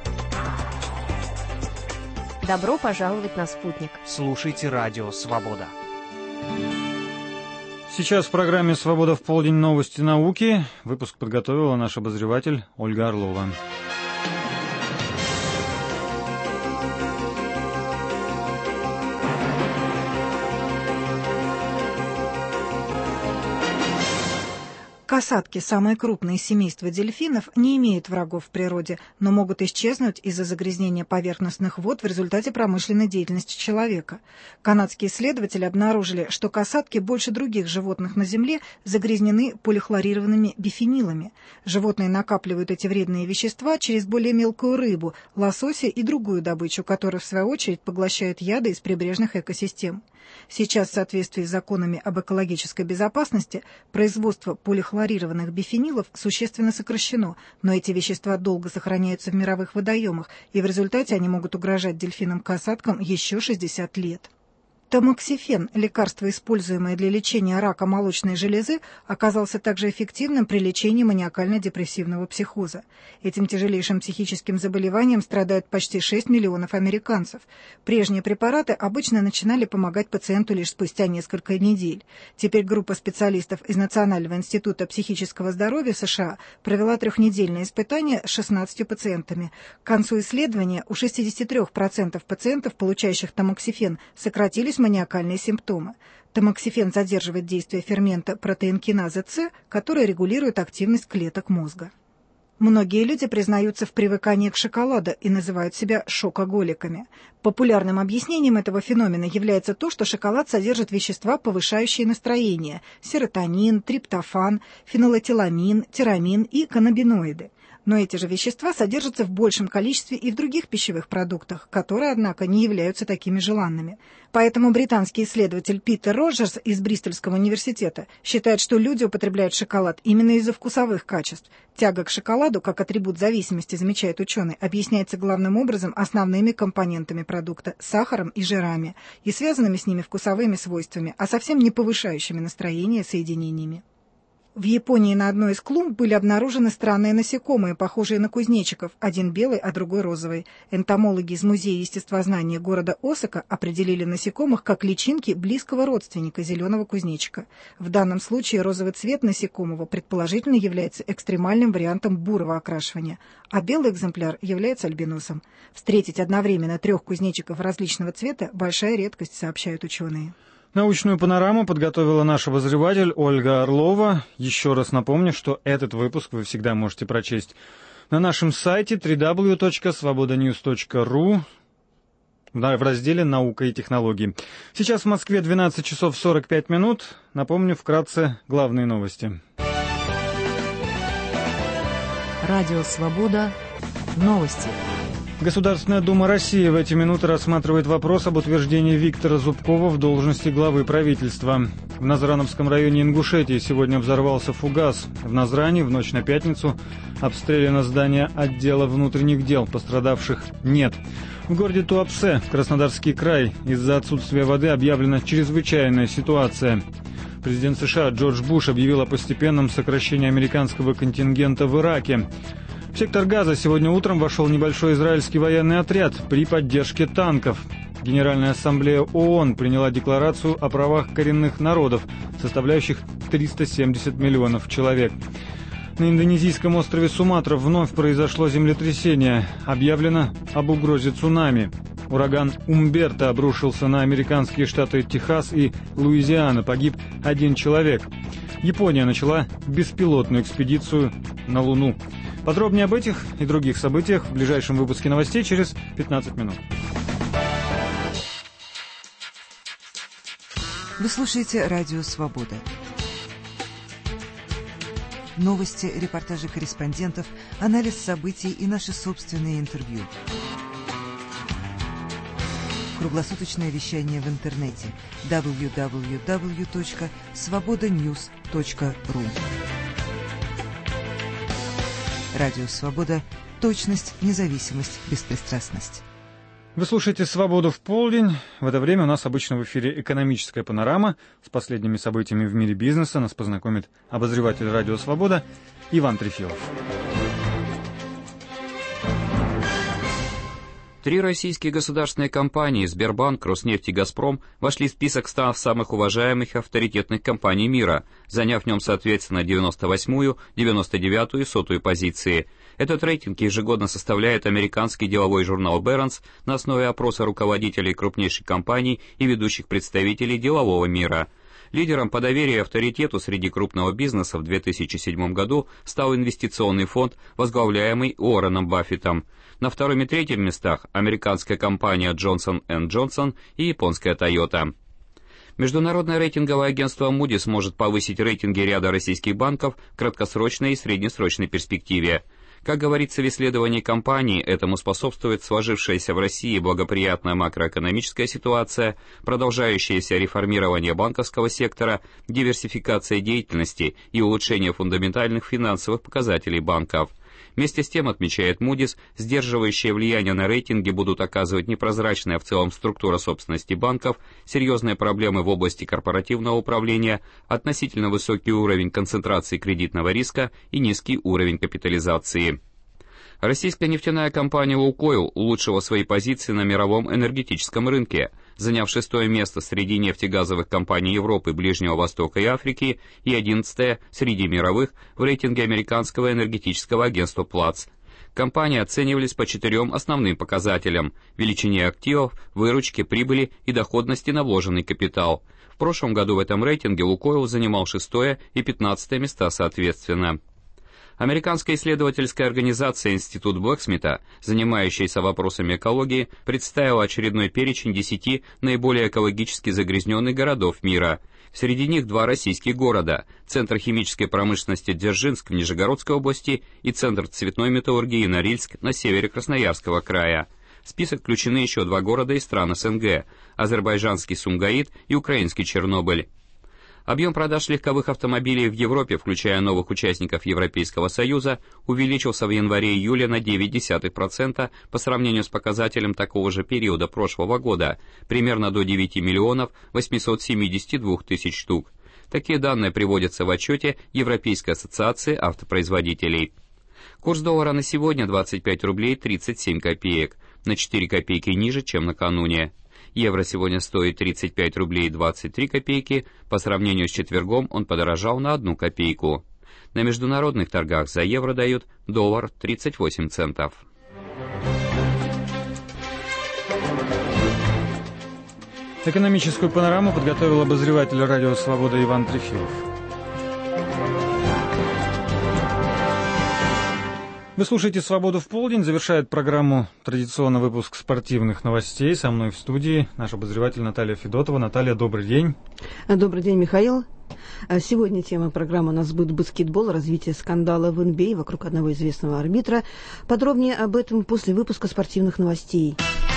Добро пожаловать на спутник. Слушайте Радио Свобода. Сейчас в программе «Свобода в полдень. Новости науки». Выпуск подготовила наш обозреватель Ольга Орлова. Касатки, самые крупные из семейства дельфинов, не имеют врагов в природе, но могут исчезнуть из-за загрязнения поверхностных вод в результате промышленной деятельности человека. Канадские исследователи обнаружили, что касатки больше других животных на Земле загрязнены полихлорированными бифенилами. Животные накапливают эти вредные вещества через более мелкую рыбу, лосося и другую добычу, которая, в свою очередь, поглощает яды из прибрежных экосистем. Сейчас, в соответствии с законами об экологической безопасности, производство полихлорированных бифенилов существенно сокращено, но эти вещества долго сохраняются в мировых водоемах, и в результате они могут угрожать дельфинам-касаткам еще 60 лет. Тамоксифен, лекарство, используемое для лечения рака молочной железы, оказался также эффективным при лечении маниакально-депрессивного психоза. Этим тяжелейшим психическим заболеванием страдают почти 6 миллионов американцев. Прежние препараты обычно начинали помогать пациенту лишь спустя несколько недель. Теперь группа специалистов из Национального института психического здоровья США провела 3-недельное испытание с 16 пациентами. К концу исследования у 63% пациентов, получающих тамоксифен, сократились маниакальные симптомы. Тамоксифен задерживает действие фермента протеинкиназы С, который регулирует активность клеток мозга. Многие люди признаются в привыкании к шоколаду и называют себя шокоголиками. Популярным объяснением этого феномена является то, что шоколад содержит вещества, повышающие настроение – серотонин, триптофан, фенолэтиламин, тирамин и каннабиноиды. Но эти же вещества содержатся в большем количестве и в других пищевых продуктах, которые, однако, не являются такими желанными. Поэтому британский исследователь Питер Роджерс из Бристольского университета считает, что люди употребляют шоколад именно из-за вкусовых качеств. Тяга к шоколаду, как атрибут зависимости, замечает ученый, объясняется главным образом основными компонентами продукта – сахаром и жирами, и связанными с ними вкусовыми свойствами, а совсем не повышающими настроение соединениями. В Японии на одной из клумб были обнаружены странные насекомые, похожие на кузнечиков, один белый, а другой розовый. Энтомологи из Музея естествознания города Осака определили насекомых как личинки близкого родственника зеленого кузнечика. В данном случае розовый цвет насекомого предположительно является экстремальным вариантом бурого окрашивания, а белый экземпляр является альбиносом. Встретить одновременно 3 кузнечиков различного цвета – большая редкость, сообщают ученые. Научную панораму подготовила наш обозреватель Ольга Орлова. Еще раз напомню, что этот выпуск вы всегда можете прочесть на нашем сайте www.svobodanews.ru в разделе «Наука и технологии». Сейчас в Москве 12 часов 45 минут. Напомню вкратце главные новости. Радио «Свобода». Новости. Государственная Дума России в эти минуты рассматривает вопрос об утверждении Виктора Зубкова в должности главы правительства. В Назрановском районе Ингушетии сегодня взорвался фугас. В Назране в ночь на пятницу обстреляно здание отдела внутренних дел. Пострадавших нет. В городе Туапсе, Краснодарский край, из-за отсутствия воды объявлена чрезвычайная ситуация. Президент США Джордж Буш объявил о постепенном сокращении американского контингента в Ираке. В сектор Газа сегодня утром вошел небольшой израильский военный отряд при поддержке танков. Генеральная ассамблея ООН приняла декларацию о правах коренных народов, составляющих 370 миллионов человек. На индонезийском острове Суматра вновь произошло землетрясение. Объявлено об угрозе цунами. Ураган Умберто обрушился на американские штаты Техас и Луизиана. Погиб 1 человек. Япония начала беспилотную экспедицию на Луну. Подробнее об этих и других событиях в ближайшем выпуске новостей через 15 минут. Вы слушаете «Радио Свобода». Новости, репортажи корреспондентов, анализ событий и наши собственные интервью. Круглосуточное вещание в интернете www.svobodanews.ru. Радио Свобода. Точность, независимость, беспристрастность. Вы слушаете «Свободу в полдень». В это время у нас обычно в эфире «Экономическая панорама». С последними событиями в мире бизнеса нас познакомит обозреватель «Радио Свобода» Иван Трефилов. 3 российские государственные компании «Сбербанк», «Роснефть» и «Газпром» вошли в список 100 самых уважаемых и авторитетных компаний мира, заняв в нем, соответственно, 98-ю, 99-ю и 100-ю позиции. Этот рейтинг ежегодно составляет американский деловой журнал Barron's на основе опроса руководителей крупнейших компаний и ведущих представителей делового мира. Лидером по доверию и авторитету среди крупного бизнеса в 2007 году стал инвестиционный фонд, возглавляемый Уорреном Баффетом. На 2-м и 3-м местах американская компания Johnson & Johnson и японская Toyota. Международное рейтинговое агентство Moody's может повысить рейтинги ряда российских банков в краткосрочной и среднесрочной перспективе. Как говорится в исследовании компании, этому способствует сложившаяся в России благоприятная макроэкономическая ситуация, продолжающееся реформирование банковского сектора, диверсификация деятельности и улучшение фундаментальных финансовых показателей банков. Вместе с тем, отмечает Moody's, сдерживающее влияние на рейтинги будут оказывать непрозрачная в целом структура собственности банков, серьезные проблемы в области корпоративного управления, относительно высокий уровень концентрации кредитного риска и низкий уровень капитализации. Российская нефтяная компания «Лукойл» улучшила свои позиции на мировом энергетическом рынке, заняв 6-е место среди нефтегазовых компаний Европы, Ближнего Востока и Африки и 11-е среди мировых в рейтинге американского энергетического агентства Platts. Компании оценивались по 4 основным показателям – величине активов, выручке, прибыли и доходности на вложенный капитал. В прошлом году в этом рейтинге «Лукойл» занимал 6-е и 15-е места соответственно. Американская исследовательская организация Институт Блэксмита, занимающаяся вопросами экологии, представила очередной перечень 10 наиболее экологически загрязненных городов мира. Среди них 2 российских города – Центр химической промышленности Дзержинск в Нижегородской области и Центр цветной металлургии Норильск на севере Красноярского края. В список включены еще 2 города из стран СНГ – азербайджанский Сумгаит и украинский Чернобыль. Объем продаж легковых автомобилей в Европе, включая новых участников Европейского Союза, увеличился в январе-июле на 0,9% по сравнению с показателем такого же периода прошлого года, примерно до 9 миллионов 872 тысяч штук. Такие данные приводятся в отчете Европейской ассоциации автопроизводителей. Курс доллара на сегодня 25 рублей 37 копеек, на 4 копейки ниже, чем накануне. Евро сегодня стоит 35 рублей 23 копейки, по сравнению с четвергом он подорожал на 1 копейку. На международных торгах за евро дают доллар 38 центов. Экономическую панораму подготовил обозреватель «Радио Свобода» Иван Трефилов. Вы слушаете «Свободу в полдень». Завершает программу традиционный выпуск спортивных новостей. Со мной в студии наш обозреватель Наталья Федотова. Наталья, добрый день. Добрый день, Михаил. Сегодня тема программы у нас будет баскетбол, развитие скандала в НБА вокруг одного известного арбитра. Подробнее об этом после выпуска спортивных новостей.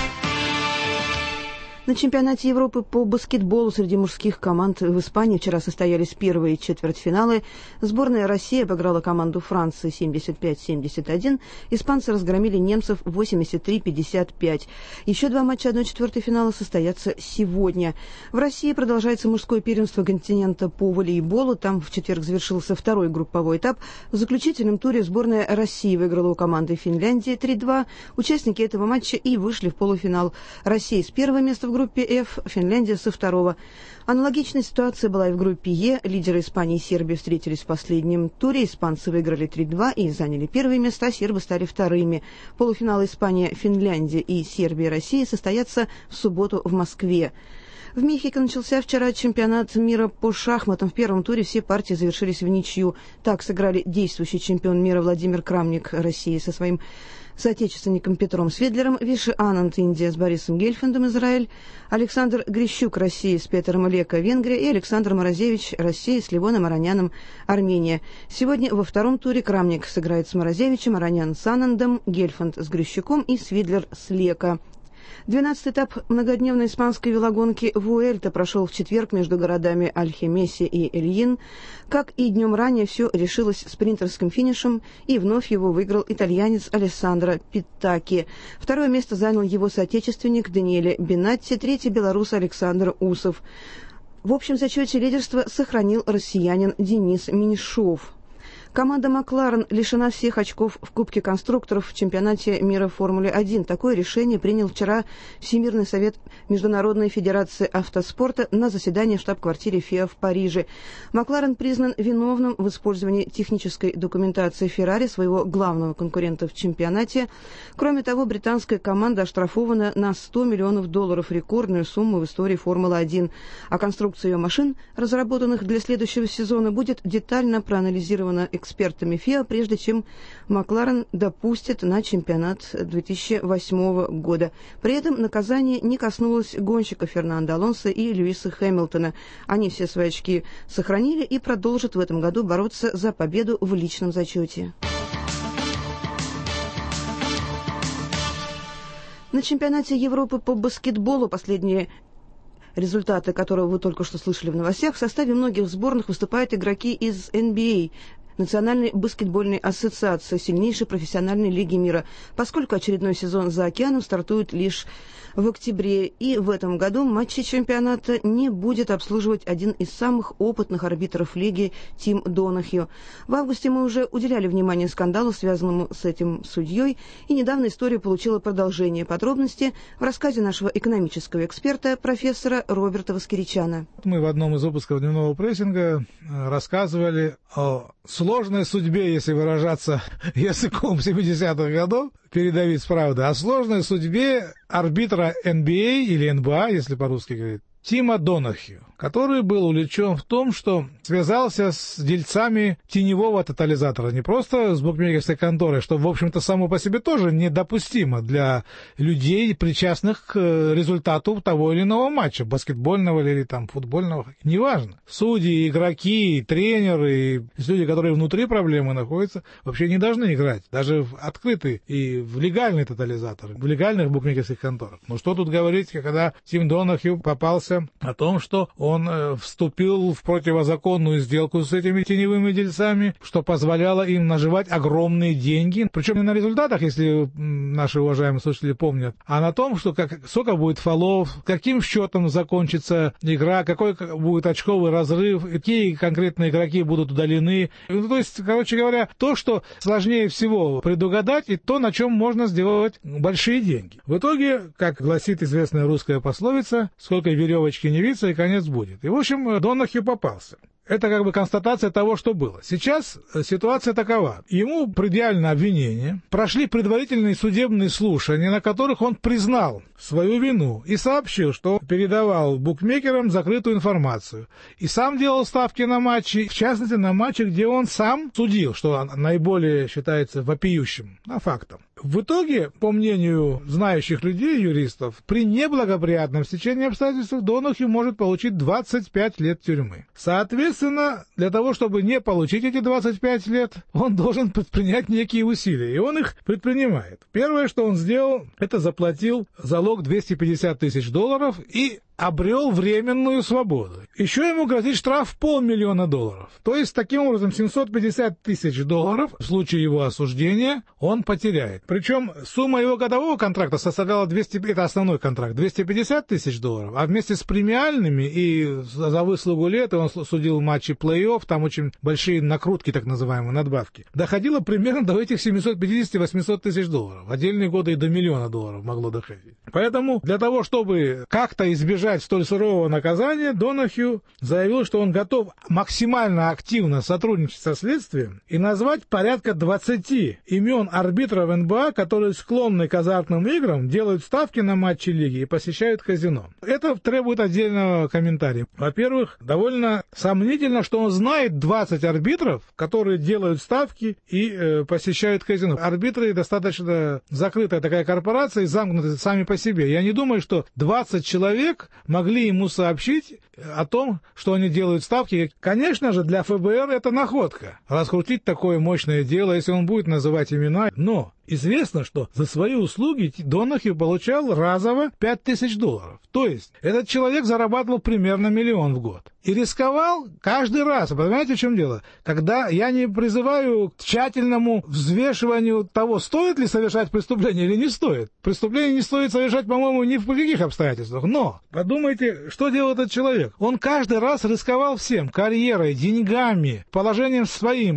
На чемпионате Европы по баскетболу среди мужских команд в Испании вчера состоялись первые четвертьфиналы. Сборная России обыграла команду Франции 75-71. Испанцы разгромили немцев 83-55. Еще 2 матча 1/4 финала состоятся сегодня. В России продолжается мужское первенство континента по волейболу. Там в четверг завершился 2-й групповой этап. В заключительном туре сборная России выиграла у команды Финляндии 3-2. Участники этого матча и вышли в полуфинал. Россия с первого места в группе F, Финляндия со второго. Аналогичная ситуация была и в группе Е. Лидеры Испании и Сербии встретились в последнем туре. Испанцы выиграли 3-2 и заняли первые места, сербы стали вторыми. Полуфиналы Испания, Финляндия и Сербия и Россия состоятся в субботу в Москве. В Мехико начался вчера чемпионат мира по шахматам. В первом туре все партии завершились в ничью. Так сыграли действующий чемпион мира Владимир Крамник России со своим соотечественником Петром Сведлером, Виши Ананд Индия с Борисом Гельфандом Израиль, Александр Грищук Россия с Петером Леко Венгрия и Александр Морозевич Россия с Левоном Ароняном Армения. Сегодня во втором туре Крамник сыграет с Морозевичем, Аронян с Анандом, Гельфанд с Грищуком и Свидлер с Леко. 12-й этап многодневной испанской велогонки Вуэльта прошел в четверг между городами Альхемесе и Эльин. Как и днем ранее, все решилось спринтерским финишем, и вновь его выиграл итальянец Алессандро Питтаки. Второе место занял его соотечественник Даниэле Бенатти, третий белорус Александр Усов. В общем зачете лидерство сохранил россиянин Денис Меньшов. Команда «Макларен» лишена всех очков в Кубке конструкторов в чемпионате мира Формулы-1. Такое решение принял вчера Всемирный совет Международной федерации автоспорта на заседании в штаб-квартире ФИА в Париже. «Макларен» признан виновным в использовании технической документации «Феррари», своего главного конкурента в чемпионате. Кроме того, британская команда оштрафована на $100 миллионов, рекордную сумму в истории Формулы-1. А конструкция ее машин, разработанных для следующего сезона, будет детально проанализирована экспертами ФИА, прежде чем Макларен допустят на чемпионат 2008 года. При этом наказание не коснулось гонщиков Фернандо Алонсо и Льюиса Хэмилтона. Они все свои очки сохранили и продолжат в этом году бороться за победу в личном зачете. На чемпионате Европы по баскетболу последние результаты, которые вы только что слышали в новостях, в составе многих сборных выступают игроки из NBA, Национальной баскетбольной ассоциации, сильнейшей профессиональной лиги мира, поскольку очередной сезон за океаном стартует лишь в октябре, и в этом году матчи чемпионата не будет обслуживать один из самых опытных арбитров лиги Тим Донахью. В августе мы уже уделяли внимание скандалу, связанному с этим судьей, и недавно история получила продолжение. Подробности в рассказе нашего экономического эксперта, профессора Роберта Воскеричана. Мы в одном из выпусков дневного прессинга рассказывали о сложной судьбе, если выражаться языком 70-х годов, передовиц правды, о сложной судьбе арбитра NBA или НБА, если по-русски говорить, Тима Донахью, который был увлечен в том, что связался с дельцами теневого тотализатора, не просто с букмекерской конторой, что, в общем-то, само по себе тоже недопустимо для людей, причастных к результату того или иного матча, баскетбольного или там футбольного, неважно. Судьи, игроки, тренеры, люди, которые внутри проблемы находятся, вообще не должны играть, даже в открытый и в легальный тотализатор, в легальных букмекерских конторах. Но что тут говорить, когда Тим Донахью попался о том, что он вступил в противозаконную сделку с этими теневыми дельцами, что позволяло им наживать огромные деньги. Причем не на результатах, если наши уважаемые слушатели помнят, а на том, что сколько будет фолов, каким счетом закончится игра, какой будет очковый разрыв, какие конкретные игроки будут удалены. Ну, то есть, короче говоря, то, что сложнее всего предугадать, и то, на чем можно сделать большие деньги. В итоге, как гласит известная русская пословица, сколько веревочки не виться, и конец будет. И, в общем, Донахью попался. Это как бы констатация того, что было. Сейчас ситуация такова. Ему предъявлено обвинение, прошли предварительные судебные слушания, на которых он признал свою вину и сообщил, что передавал букмекерам закрытую информацию. И сам делал ставки на матчи, в частности, на матчи, где он сам судил, что наиболее считается вопиющим фактом. В итоге, по мнению знающих людей, юристов, при неблагоприятном стечении обстоятельств Донахью может получить 25 лет тюрьмы. Соответственно, для того, чтобы не получить эти 25 лет, он должен предпринять некие усилия, и он их предпринимает. Первое, что он сделал, это заплатил залог $250 тысяч и обрел временную свободу. Еще ему грозит штраф $500 000. То есть, таким образом, $750 тысяч в случае его осуждения он потеряет. Причем сумма его годового контракта составляла это основной контракт, $250 тысяч, а вместе с премиальными и за выслугу лет, он судил матчи плей-офф, там очень большие накрутки, так называемые, надбавки, доходило примерно до этих 750-800 тысяч долларов. Отдельные годы и до $1 000 000 могло доходить. Поэтому для того, чтобы как-то избежать столь сурового наказания, Донахью заявил, что он готов максимально активно сотрудничать со следствием и назвать порядка 20 имен арбитров НБА, которые склонны к азартным играм, делают ставки на матчи лиги и посещают казино. Это требует отдельного комментария. Во-первых, довольно сомнительно, что он знает 20 арбитров, которые делают ставки и посещают казино. Арбитры достаточно закрытая такая корпорация, замкнуты сами по себе. Я не думаю, что 20 человек могли ему сообщить о том, что они делают ставки. Конечно же, для ФБР это находка. Раскрутить такое мощное дело, если он будет называть имена. Но известно, что за свои услуги Донахью получал разово $5000. То есть этот человек зарабатывал примерно $1 000 000 в год. И рисковал каждый раз. Понимаете, в чем дело? Когда я не призываю к тщательному взвешиванию того, стоит ли совершать преступление или не стоит. Преступление не стоит совершать, по-моему, ни в каких обстоятельствах. Но подумайте, что делал этот человек. Он каждый раз рисковал всем. Карьерой, деньгами, положением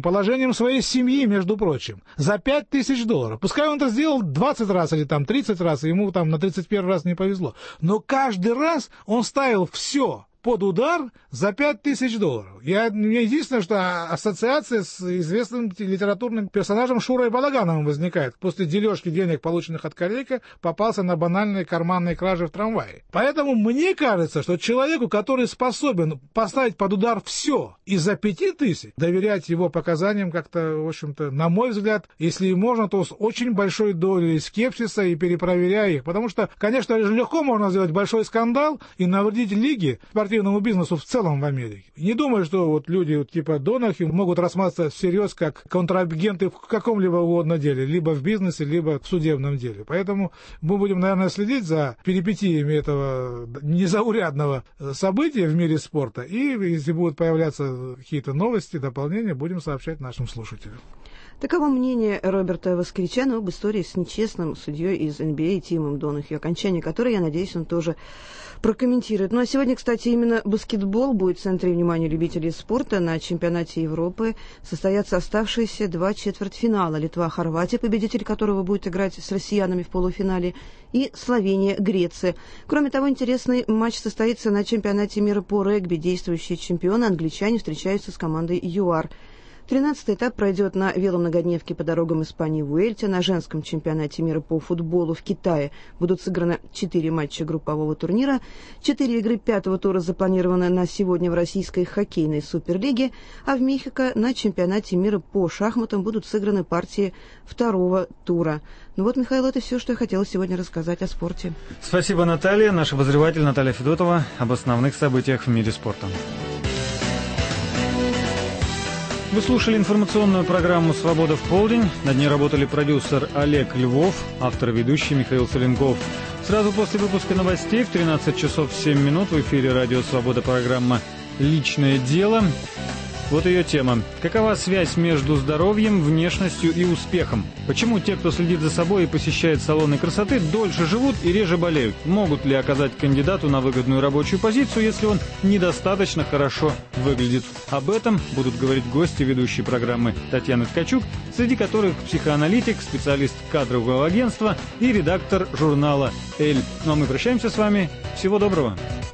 своей семьи, между прочим. За $5000. Пускай он это сделал 20 раз или там 30 раз, и ему там на 31 раз не повезло. Но каждый раз он ставил все под удар за $5000. Мне единственное, что ассоциация с известным литературным персонажем Шурой Балагановым возникает. После дележки денег, полученных от коллега, попался на банальные карманные кражи в трамвае. Поэтому мне кажется, что человеку, который способен поставить под удар все из-за 5000, доверять его показаниям как-то, в общем-то, на мой взгляд, если можно, то с очень большой долей скепсиса и перепроверяя их. Потому что, конечно, легко можно сделать большой скандал и навредить лиге, спортивному бизнесу в целом в Америке. Не думаю, что вот люди типа Донахью могут рассматриваться всерьез как контрагенты в каком-либо угодно деле, либо в бизнесе, либо в судебном деле. Поэтому мы будем, наверное, следить за перипетиями этого незаурядного события в мире спорта. И если будут появляться какие-то новости, дополнения, будем сообщать нашим слушателям. Таково мнение Роберта Воскричана об истории с нечестным судьей из НБА Тимом Донахью, окончание которой, я надеюсь, он тоже прокомментирует. Ну а сегодня, кстати, именно баскетбол будет в центре внимания любителей спорта. На чемпионате Европы состоятся оставшиеся 2 четвертьфинала. Литва-Хорватия, победитель которого будет играть с россиянами в полуфинале, и Словения-Греция. Кроме того, интересный матч состоится на чемпионате мира по регби. Действующие чемпионы англичане встречаются с командой ЮАР. 13-й этап пройдет на веломногодневке по дорогам Испании в Уэльте. На женском чемпионате мира по футболу в Китае будут сыграны 4 матча группового турнира. 4 игры 5-го тура запланированы на сегодня в российской хоккейной суперлиге, а в Мехико на чемпионате мира по шахматам будут сыграны партии 2-го тура. Ну вот, Михаил, это все, что я хотела сегодня рассказать о спорте. Спасибо, Наталья. Наш обозреватель Наталья Федотова об основных событиях в мире спорта. Вы слушали информационную программу «Свобода в полдень». Над ней работали продюсер Олег Львов, автор и ведущий Михаил Соленков. Сразу после выпуска новостей в 13 часов 7 минут в эфире радио «Свобода» программа «Личное дело». Вот ее тема. Какова связь между здоровьем, внешностью и успехом? Почему те, кто следит за собой и посещает салоны красоты, дольше живут и реже болеют? Могут ли оказать кандидату на выгодную рабочую позицию, если он недостаточно хорошо выглядит? Об этом будут говорить гости ведущей программы Татьяны Ткачук, среди которых психоаналитик, специалист кадрового агентства и редактор журнала «Эль». Ну а мы прощаемся с вами. Всего доброго.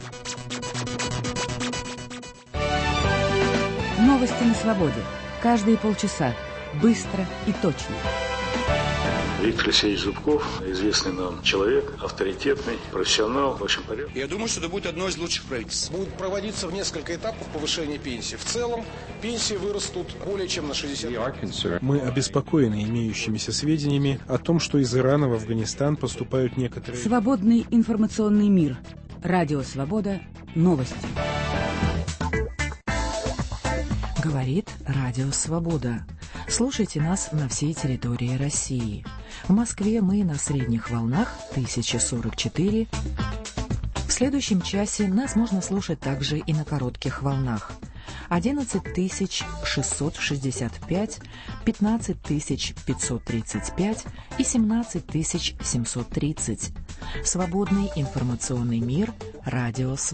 Новости на свободе. Каждые полчаса. Быстро и точно. Виктор Алексеевич Зубков, известный нам человек, авторитетный, профессионал, очень порядочный. Я думаю, что это будет одно из лучших правительств. Будет проводиться в несколько этапов повышения пенсии. В целом пенсии вырастут более чем на 60%. Мы обеспокоены имеющимися сведениями о том, что из Ирана в Афганистан поступают некоторые... Свободный информационный мир. Радио «Свобода». Новости. Говорит Радио Свобода. Слушайте нас на всей территории России. В Москве мы на средних волнах 1044, в следующем часе нас можно слушать также и на коротких волнах. 11665, 15535 и 17730. Свободный информационный мир. Радио